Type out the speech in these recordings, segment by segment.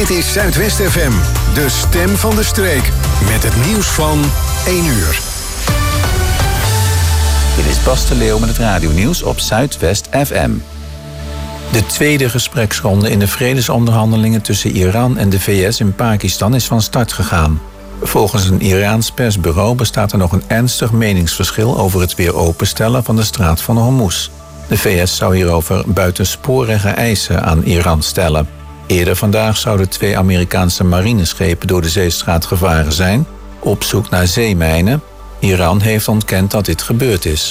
Dit is Zuidwest FM, de stem van de streek. Met het nieuws van 1 uur. Dit is Bas de Leeuw met het radionieuws op Zuidwest FM. De tweede gespreksronde in de vredesonderhandelingen tussen Iran en de VS in Pakistan is van start gegaan. Volgens een Iraans persbureau bestaat er nog een ernstig meningsverschil over het weer openstellen van de straat van Hormuz. De VS zou hierover buitensporige eisen aan Iran stellen. Eerder vandaag zouden 2 Amerikaanse marineschepen door de zeestraat gevaren zijn, op zoek naar zeemijnen. Iran heeft ontkend dat dit gebeurd is.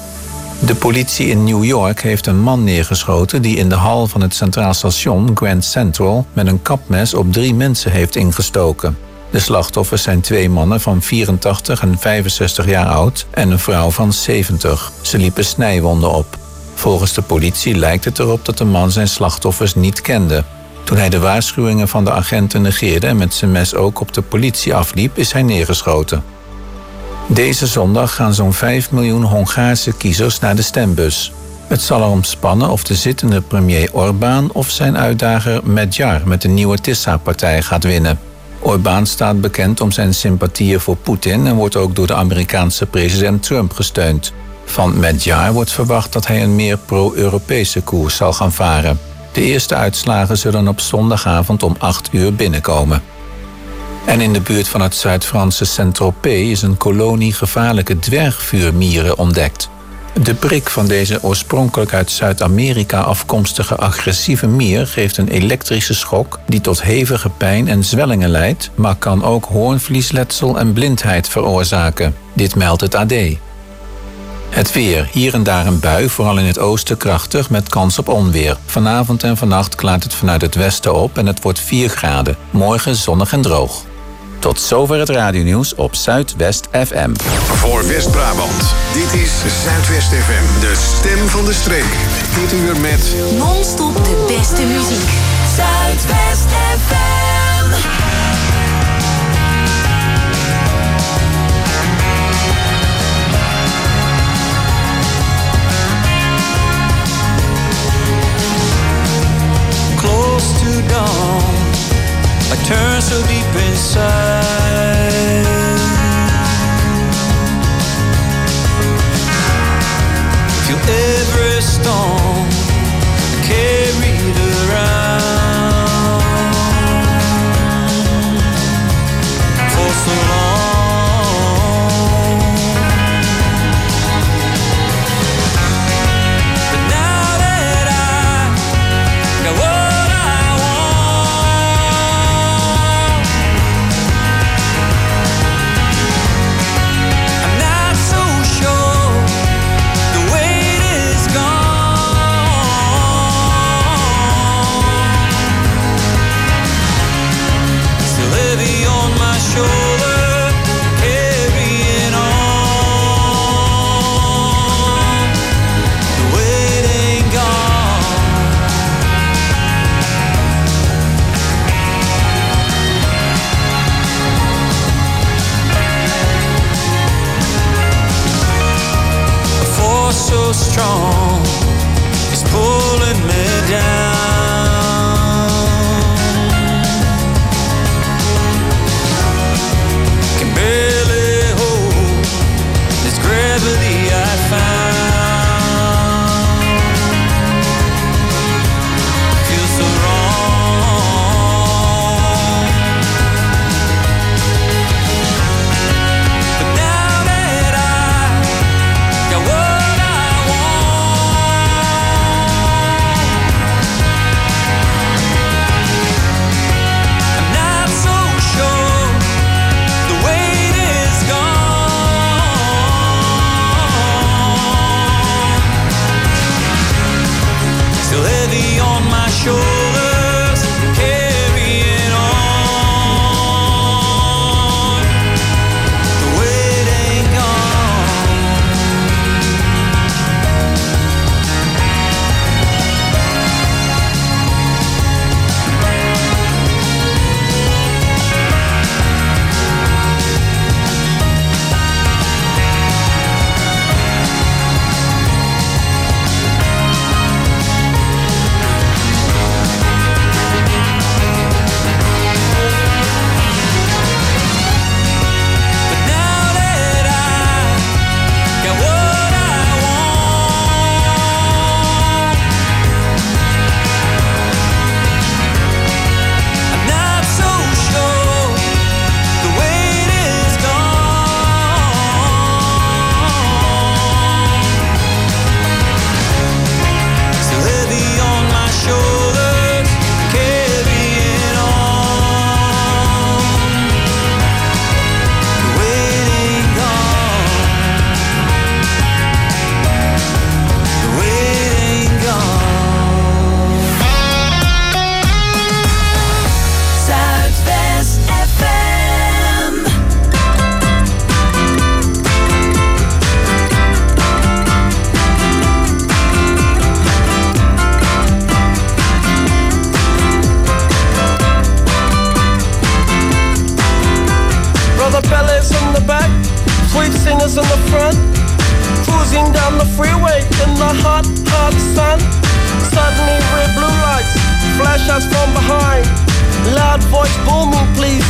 De politie in New York heeft een man neergeschoten die in de hal van het Centraal Station Grand Central met een kapmes op 3 mensen heeft ingestoken. De slachtoffers zijn 2 mannen van 84 en 65 jaar oud en een vrouw van 70. Ze liepen snijwonden op. Volgens de politie lijkt het erop dat de man zijn slachtoffers niet kende. Toen hij de waarschuwingen van de agenten negeerde en met zijn mes ook op de politie afliep, is hij neergeschoten. Deze zondag gaan zo'n 5 miljoen Hongaarse kiezers naar de stembus. Het zal erom spannen of de zittende premier Orbán of zijn uitdager Magyar met de nieuwe Tisza-partij gaat winnen. Orbán staat bekend om zijn sympathieën voor Poetin en wordt ook door de Amerikaanse president Trump gesteund. Van Magyar wordt verwacht dat hij een meer pro-Europese koers zal gaan varen. De eerste uitslagen zullen op zondagavond om 8 uur binnenkomen. En in de buurt van het Zuid-Franse Saint-Tropez is een kolonie gevaarlijke dwergvuurmieren ontdekt. De prik van deze oorspronkelijk uit Zuid-Amerika afkomstige agressieve mier geeft een elektrische schok die tot hevige pijn en zwellingen leidt, maar kan ook hoornvliesletsel en blindheid veroorzaken. Dit meldt het AD. Het weer. Hier en daar een bui, vooral in het oosten krachtig, met kans op onweer. Vanavond en vannacht klaart het vanuit het westen op en het wordt 4 graden. Morgen zonnig en droog. Tot zover het radionieuws op Zuidwest FM. Voor West-Brabant, dit is Zuidwest FM, de stem van de streek. Dit uur met non-stop de beste muziek. Zuidwest FM. Close to dawn, I turn so deep inside. Feel every storm carried around for so long. But now that I got what I want,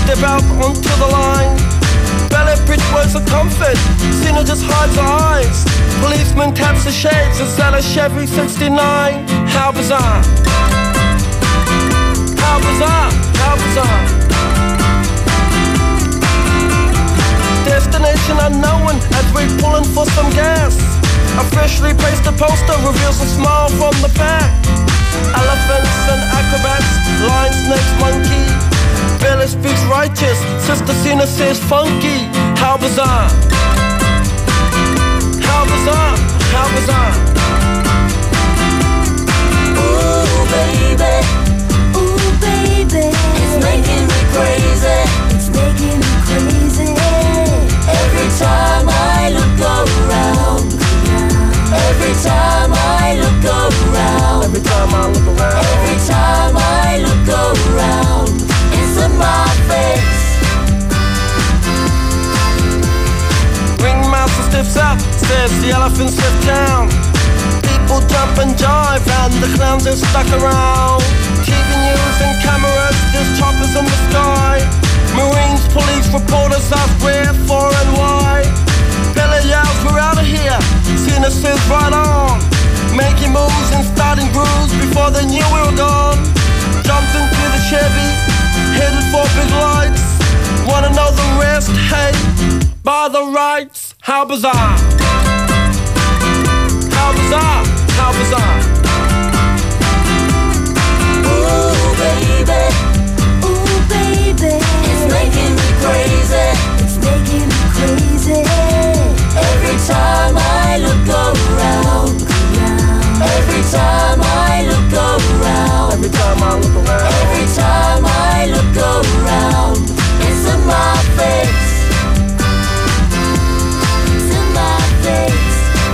step out onto the line. Ballet bridge words of comfort, Sinner just hides her eyes. Policeman taps the shades and sells a Chevy 69. How bizarre. How bizarre, how bizarre. Destination unknown as we're pulling for some gas. A freshly pasted poster reveals a smile from the back. Elephants and acrobats, lion, snakes, monkey. Bella speaks righteous, Sister Cena says funky. How bizarre. How bizarre, how bizarre. Ooh baby, it's making me crazy. It's making me crazy. Every time I look around. Every time I look around. Every time I look around. Every time I look around. It's in my face. Ringmaster stiffs up, says the elephants left town. People jump and jive and the clowns are stuck around. TV news and cameras, there's choppers in the sky. Marines, police, reporters ask where, for and why. Bella yells, we're out of here. Cena says right on. Making moves and starting grooves before they knew we were gone. Jumped into the Chevy, headed for big lights. Wanna know the rest? Hey, by the rights. How bizarre. How bizarre, how bizarre. Ooh baby, it's making me crazy. It's making me crazy. Every time I look around. Every time I look around. Every time I look around. Every time I look around. It's in my face. It's in my face.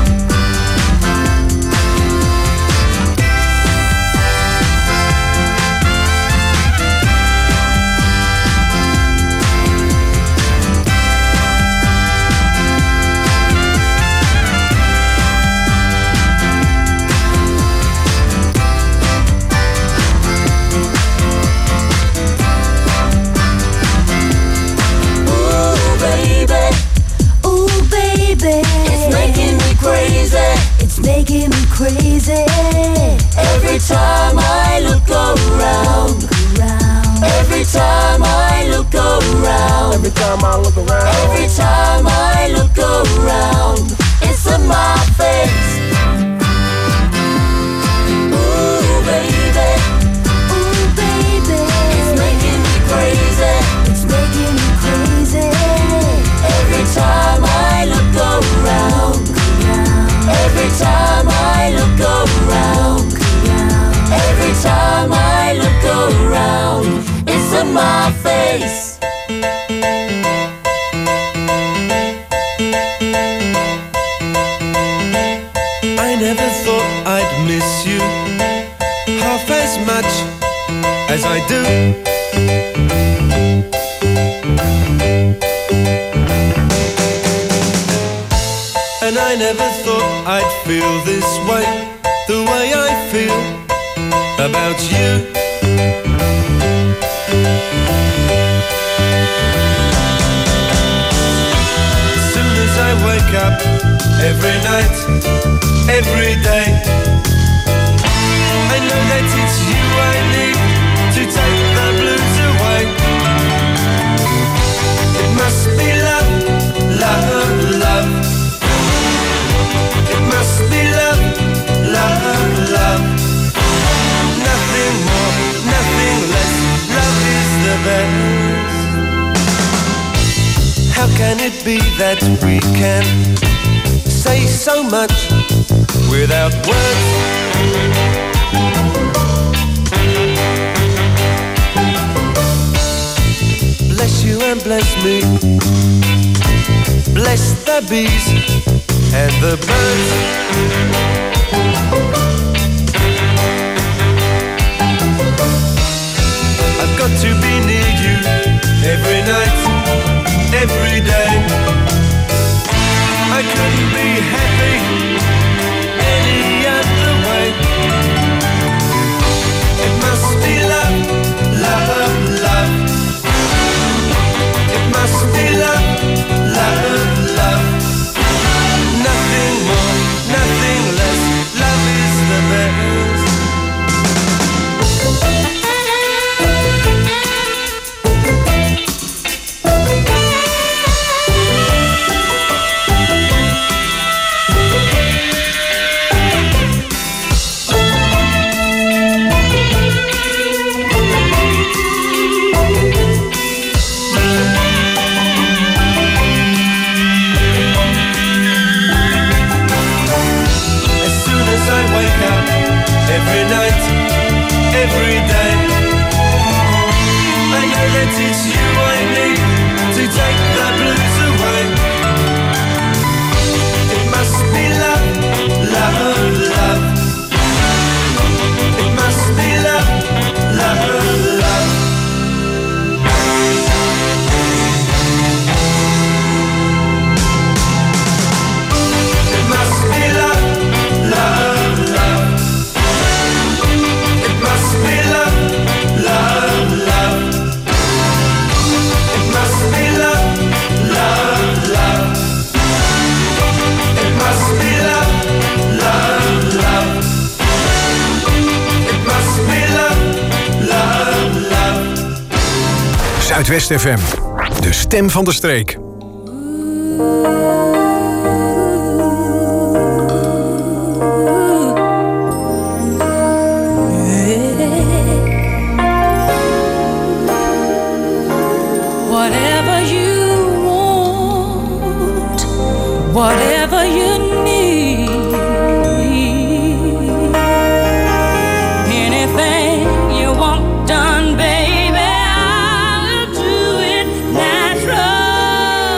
It's making me crazy. It's making me crazy. Every time I look around. Every time I look around. Every time I look around. Every time I look around. It's in my face. Ooh baby, it's making me crazy. It's making me crazy. Every time I look around. Every time I look around. Every time I look around. It's in my face. I never thought I'd miss you half as much as I do. And I never thought I'd feel this way, the way I feel about you. As soon as I wake up, every night, every day, I know that it's you I need to take the blues away. It must be love, love, love. It must be love, love, love. Nothing more, nothing less. Love is the best. How can it be that we can say so much without words? Bless you and bless me. Bless the bees and the birds. I've got to be near you every night, every day. I couldn't be happy any other way. It must be love, love, love. it's you I need to take the blues away. It must be love, love, love. It must be love, love, love. It must be love, love, love. It must be love, love, love. It must be love, love, love. It must be love, love, love. It must be love, love, love. Zuidwest FM, de stem van de streek. Whatever you want, whatever you need, anything you want done, baby, I'll do it naturally.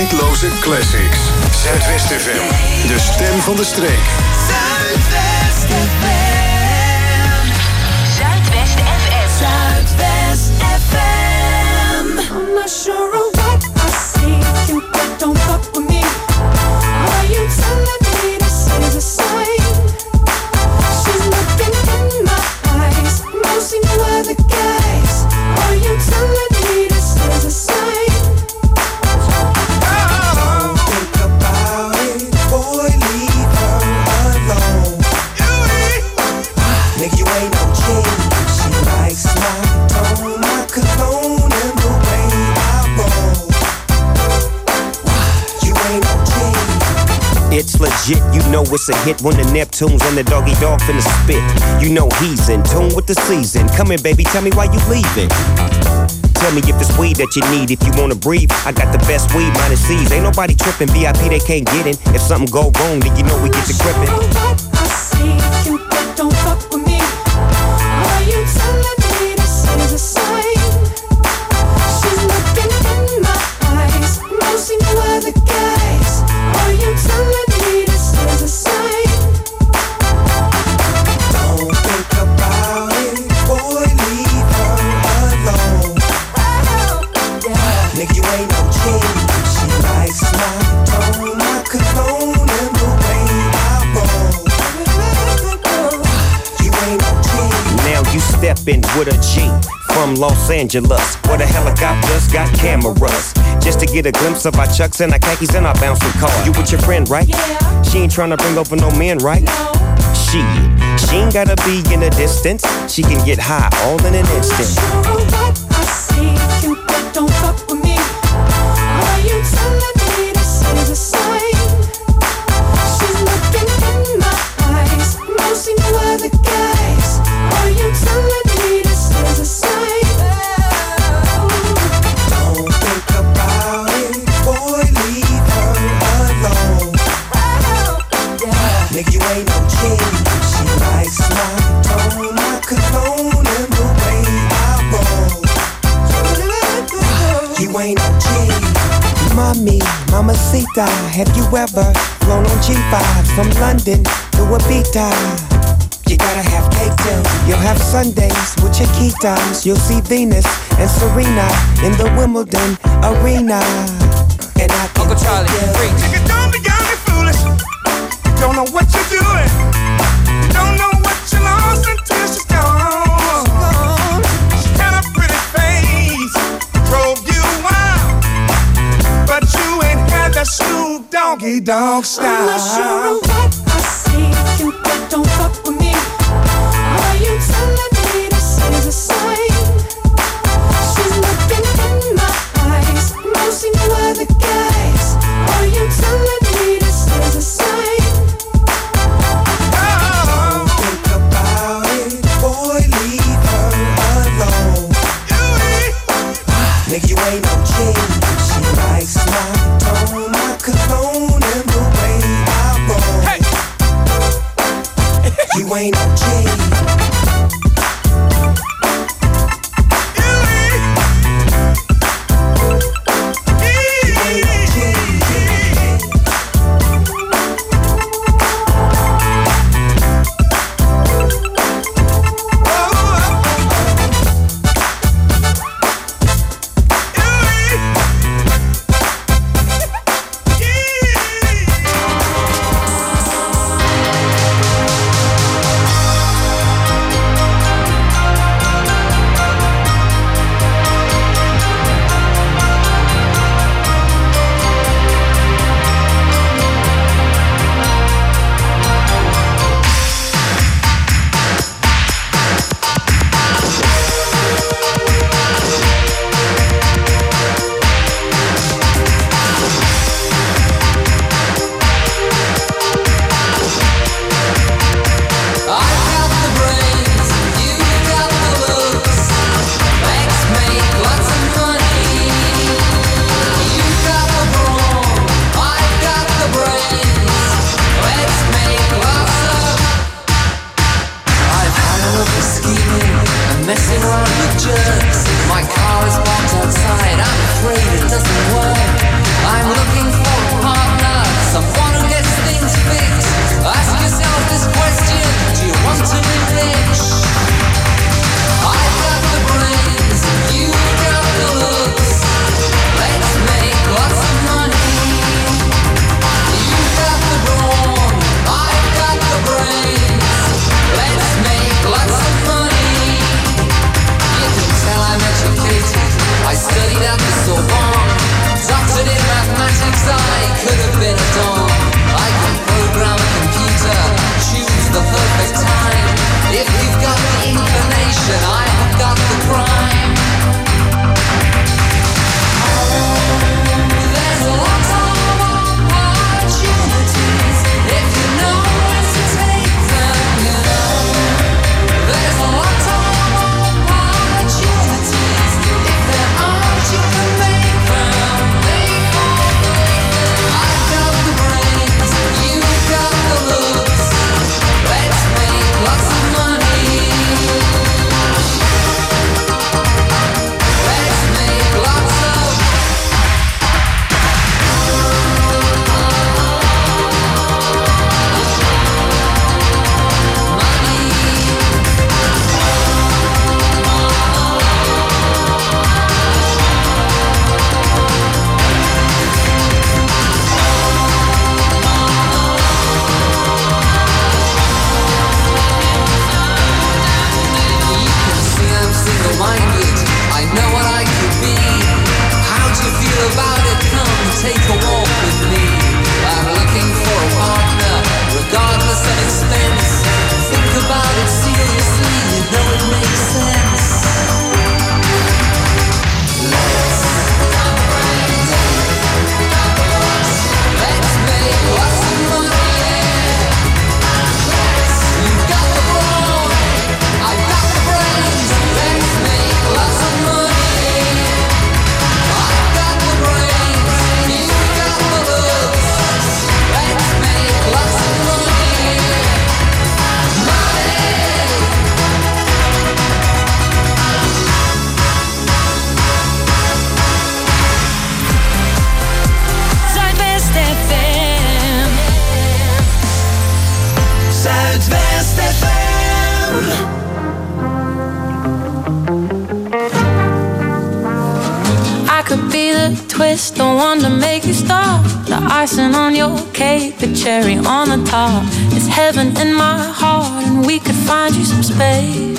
tijdloze classics. Zuidwest FM, de stem van de streek. Zuidwest FM. Zuidwest FM. Zuidwest FM. I'm not sure of what I see. You don't fuck with me. Are you telling me this is a sign? She's looking in my eyes. Mostly no other guys. Are you telling me this is a sign? Don't think about it, boy, leave her alone. Nigga, you ain't no king. She likes my tone, my cologne, and the way I roll. You ain't no king. It's legit, you know it's a hit when the Neptunes and the doggy dog finna spit. You know he's in tune with the season. Come here, baby, tell me why you leaving. Tell me if it's weed that you need, if you wanna breathe. I got the best weed, minus C's. Ain't nobody tripping, VIP they can't get in. If something go wrong, then you know we get to gripping. What I see, you don't fuck with me. Are you telling me this is a sign? She's looking in my eyes, mostly no other guys. Are you telling me this is a sign? Don't think about it, boy, leave her alone. Nigga, you ain't no king. She likes my tone, my cologne, and the way I roll. You ain't no king. Now you steppin' with a G from Los Angeles, where the helicopters got cameras, just to get a glimpse of our chucks and our khakis and our bouncing car. You with your friend, right? Yeah. She ain't tryna bring over no men, right? No. She ain't gotta be in the distance. She can get high all in an I'm not instant. sure of what I see. You don't fuck with me. Are you telling me this is a sign? She's looking in my eyes, mostly no other guys. Are you telling me this is a sign? Don't think about it, boy, leave her alone. Nigga, you ain't no king. She likes my tone, my cologne, and the way I roll. You ain't no king. Mommy, mamacita, have you ever flown on G5 from London to Ibiza? You gotta have cake too. You'll have Sundays with Chiquitas. You'll see Venus and Serena in the Wimbledon arena. And I can Uncle Charlie, take you. preach. Nigga, don't be young and foolish. Don't know what you're doing. Don't know what you lost until she's gone. She had a pretty face, drove you wild, but you ain't had that Snoop Doggy Dogg style. I'm not sure of what I see. You don't fuck with me. Are you telling me this is a sign? She's looking in my eyes, mostly no other guys. Are you telling me this is a sign? Think about it, boy, leave her alone. Nigga, you ain't no king. She likes my tone, my cologne, and the way I roll. Hey. You ain't no king. jerks. My car is parked outside, I'm afraid it doesn't work. I I'm looking for a partner, someone who gets things fixed. Ask yourself this question, do you want to be rich? I've got the brains, you've got the looks. Let's make lots of money. You've got the brawn, I've got the brains. Let's make lots of money. You can tell I'm educated, I studied at the Sorbonne. Doctored in mathematics, I could have been a don. I can program a computer, choose the perfect time. If you've got the inclination, I have got the crime. There's lots of opportunities if you know where to take them, you know. There's lots of opportunities if there aren't, you can make them. I've got the brains, you've got the looks. Let's make lots of money. Let's make lots of minded, I know what I could be. How do you feel about it? Come take a walk with me. I'm looking for a partner, regardless of expense. Think about it seriously, you know it makes sense. Let's make lots of money. You've got the brawn, I've got the brains. Let's make lots of money. I've got the brains, you've got the looks. Let's make lots of money. Money. Zuidwest FM. Zuidwest FM. I could be the twist, the one to make you stop. The icing on your cake, the cherry on the top. It's heaven in my heart, and we could find you some space.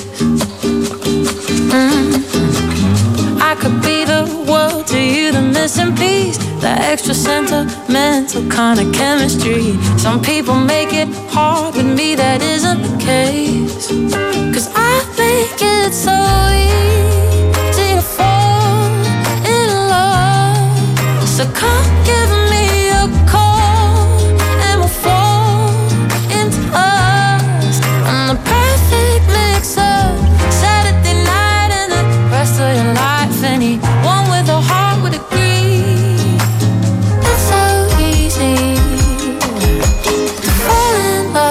I could be the world to you, the missing piece, the extra sentimental kind of chemistry. Some people make it hard, with me that isn't the case. 'Cause I think it's so easy to fall in love. So come give me a call, and we'll fall into us. I'm the perfect mix of Saturday night and the rest of your life. Anyone with a heart would agree. It's so easy to fall in love.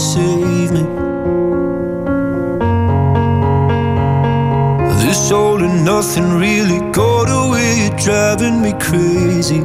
save me. This all and nothing really got away, driving me crazy.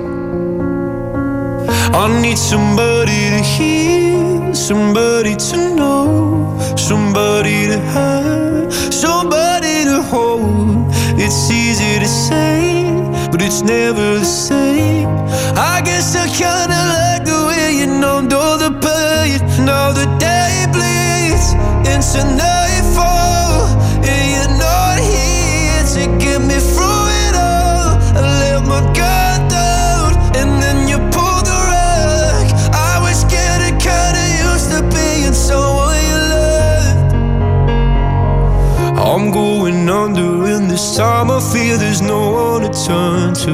I need somebody to hear, somebody to know, somebody to have, somebody to hold. It's easy to say, but it's never the same. I guess I kinda like the way you numbed all the pain. Now the day bleeds into nightfall, and you're not here to get me through it all. I let my guard down, and then you pulled the rug. I was getting kinda used to being someone you loved. I'm going under, and this time I feel there's no one to turn to.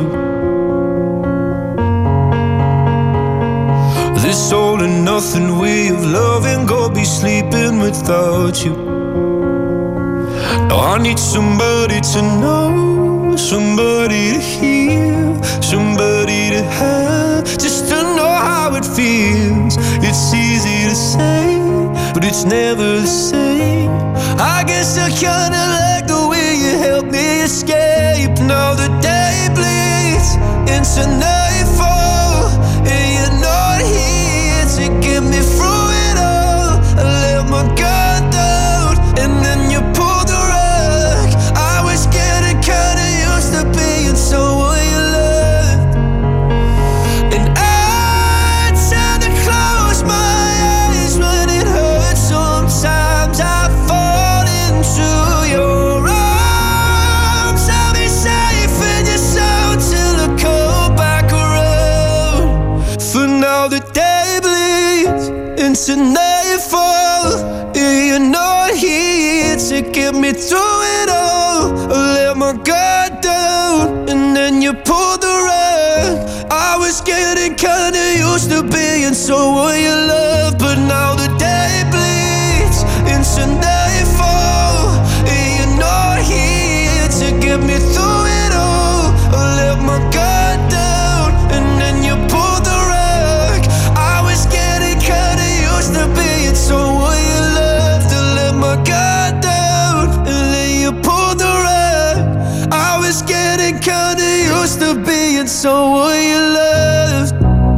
This all and nothing way of loving, go be sleeping without you. Now I need somebody to know, somebody to hear, somebody to have, just to know how it feels. It's easy to say, but it's never the same. I guess I kinda like the way you help me escape. Now the day bleeds into nightfall, and you're not here to get me through it all. I let my guard down, and then you pulled the rug. I was getting kinda used to being someone you loved, and I tend to close my eyes when it hurts. Sometimes I fall into your arms. I'll be safe in your soul till I come back around. For now the day bleeds into nightfall, and you're not here to get me through it all. I let my guard down, and then you pulled the rug. I was getting kinda used to being someone you love, but now the day bleeds into nightfall, and you're not here to get me through it all. I let my guard down, and then you pulled the rug. I was getting kinda used to being someone you loved. I let my guard down, and then you pulled the rug. I was getting kinda used to being someone you loved.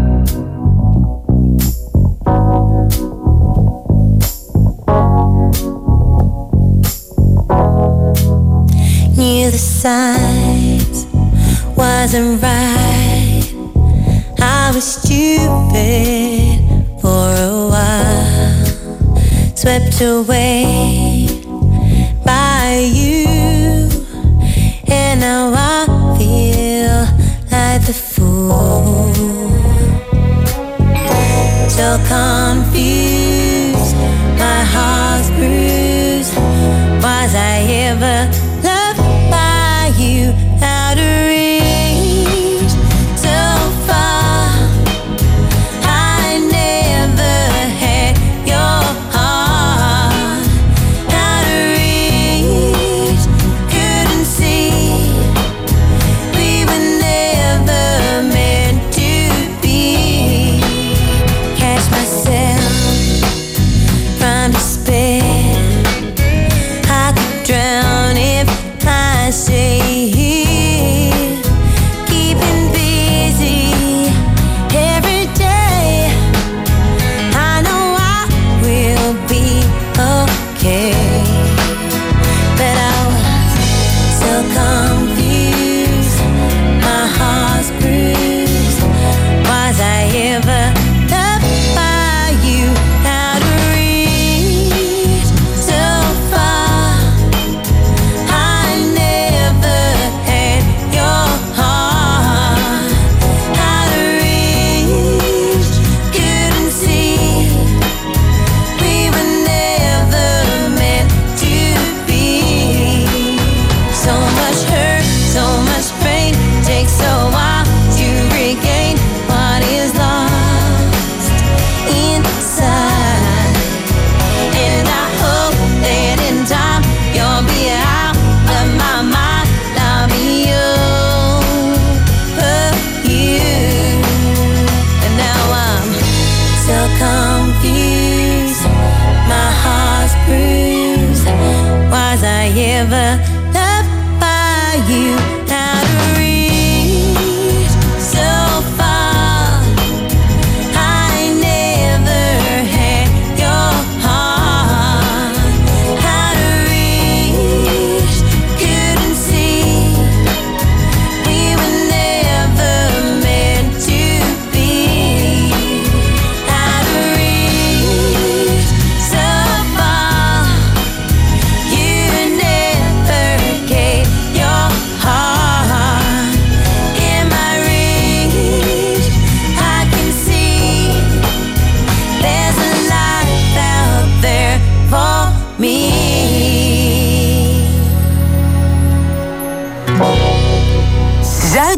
Knew the signs wasn't right. I was stupid for a while, swept away by you, and now I feel like the fool. So confused, my heart's bruised. Was I ever loved by you? Out of reach, so far. I never had your heart. Out of reach, couldn't see. We were never meant to be. Catch myself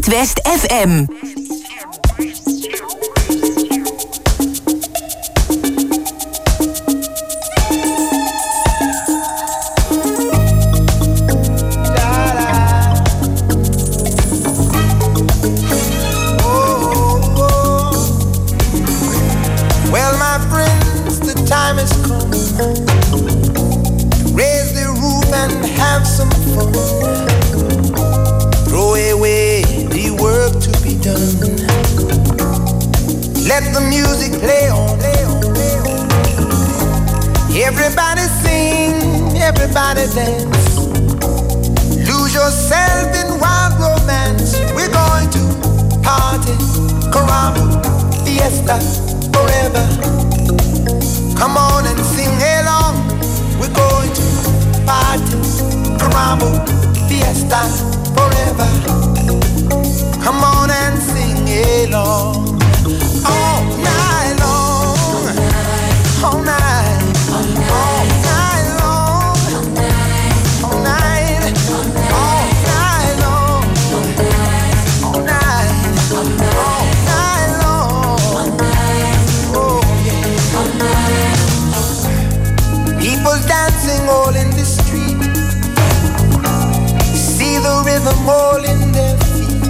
Zuidwest FM. Well, my friends, the time has come. Raise the roof and have some fun. Throw away the work to be done. Let the music play on. Everybody sing, everybody dance. Lose yourself in wild romance. We're going to party, caramba, fiesta, forever. Come on and sing along. We're going to party, caramba, fiesta, forever. Come on and sing along. All night long. All night. All night long. All night. All night long. All night. All night long. Oh yeah. People dancing all in the street. See the rhythm all in their feet.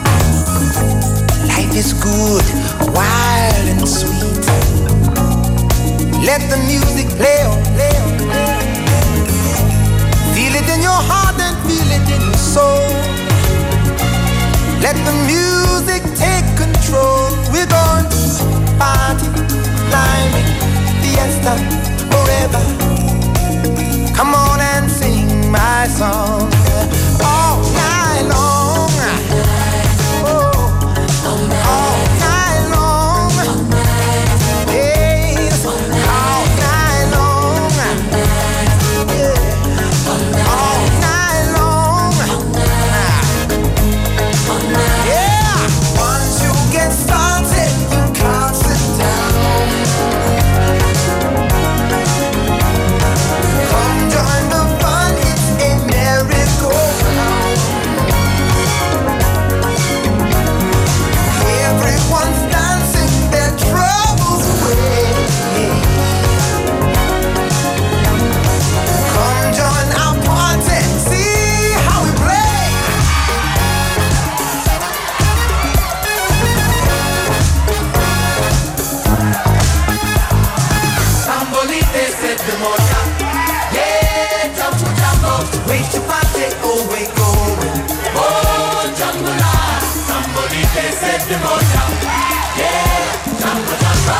Life is good, wild and sweet. Let the music play on. Feel it in your heart and feel it in your soul. Let the music take control. We're going to party, climbing, fiesta, forever. Come on and sing my song all night long. Oh, all night long. Yes, all night long. Yeah, all night long. Yeah, once you get started, you can't sit down. Come join the fun, it's a merry-go-round. Everyone's dancing their troubles away. Come join our party, see how we play. Sambolite set the moja. Yeah, jumbo jumbo. Wait to party, oh wait going. Oh, jumbo la. Sambolite set the moja. Yeah, jumbo jumbo.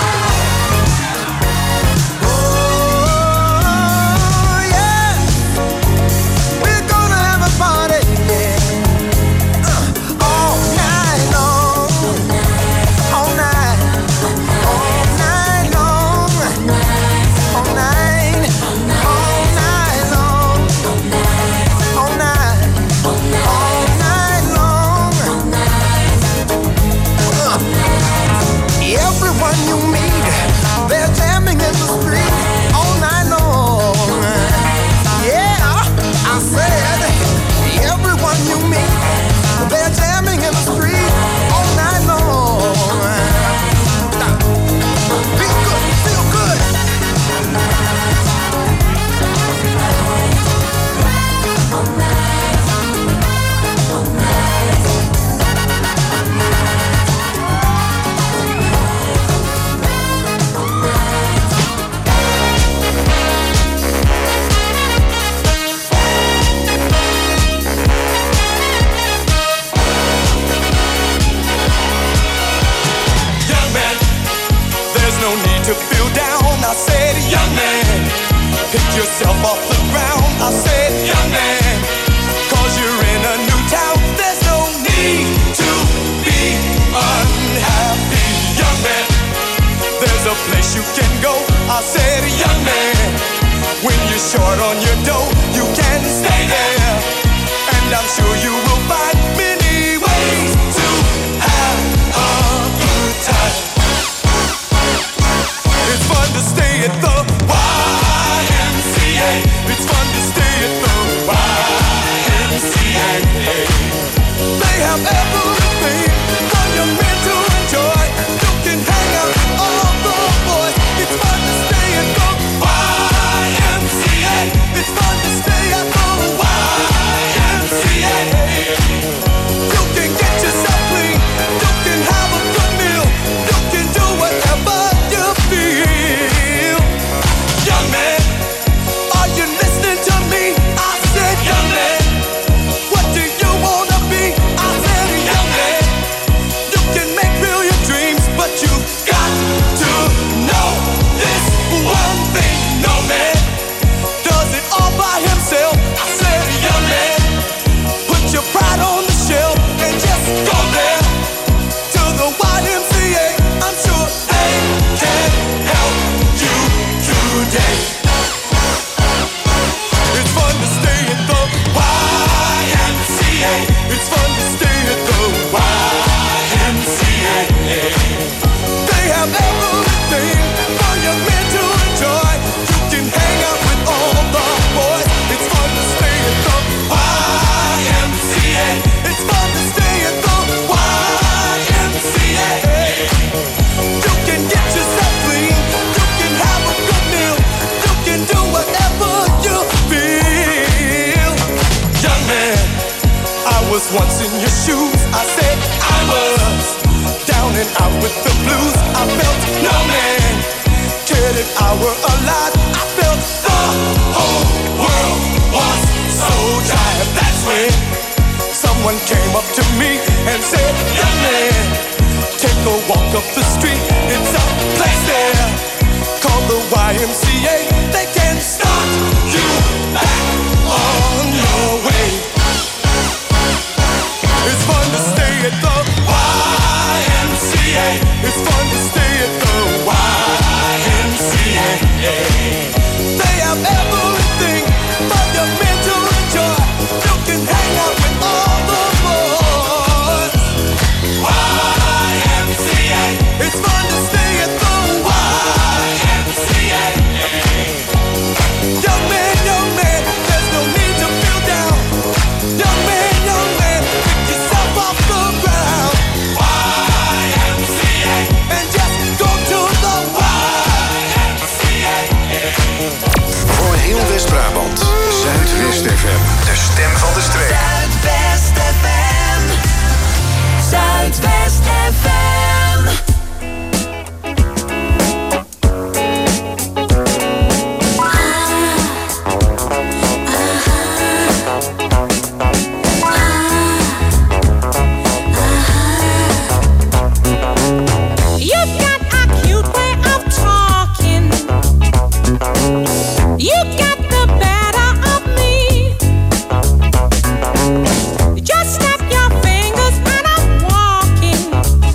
Oh yeah, we're gonna have a party, yeah. All night long, all night, all night long, all night, all night long, all night, all night long. Everyone you meet, they're jamming in the street all night long. Yeah, I said, everyone you meet, they're jamming in the street all night long. Feel good, feel good. Young man, there's no need to feel down. I said, young man, pick yourself off the ground. I said, young man, cause you're in a new town. There's no need to be unhappy. Young man, there's a place you can go. I said, young man, when you're short on your dough, you can stay there. And I'm sure you will find many ways to have a good time. It's fun to stay at the YMCA. It's fun to stay at the YMCA. They have everything. once in your shoes. I said I was down and out with the blues. I felt no man cared if I were alive. I felt the whole world was so tired. That's when someone came up to me and said, young man, take a walk up the street. It's a place there called the YMCA. They can start you back on your way. It's fun to stay at the YMCA. It's fun to stay at the YMCA. They have everything but your mental joy. You can hang out with all the boys. YMCA. It's fun to stay at the YMCA. Young man, there's no need to feel down. Young man, pick yourself off the ground. YMCA. And just go to the YMCA. Voor heel West-Brabant, Zuidwest FM. De stem van de streek. Zuidwest FM. Zuidwest FM. You've got a cute way of talking. You got the better of me. Just snap your fingers and I'm walking.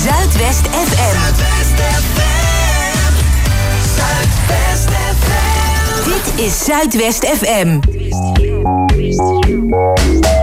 Zuidwest FM. Zuidwest FM. Dit is Zuidwest FM.